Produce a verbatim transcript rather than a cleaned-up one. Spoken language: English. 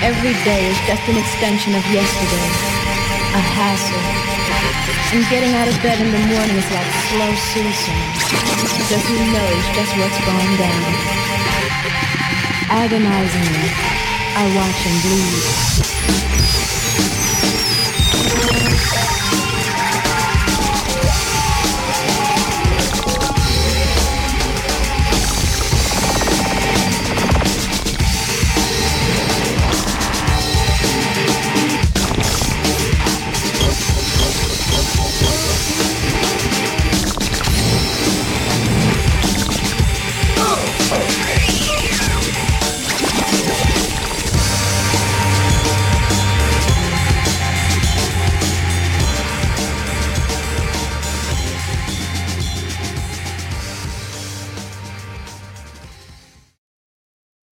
Every day is just an extension of yesterday, a hassle. And getting out of bed in the morning is like slow suicide, because who knows just what's going down. Agonizingly, I watch him bleed.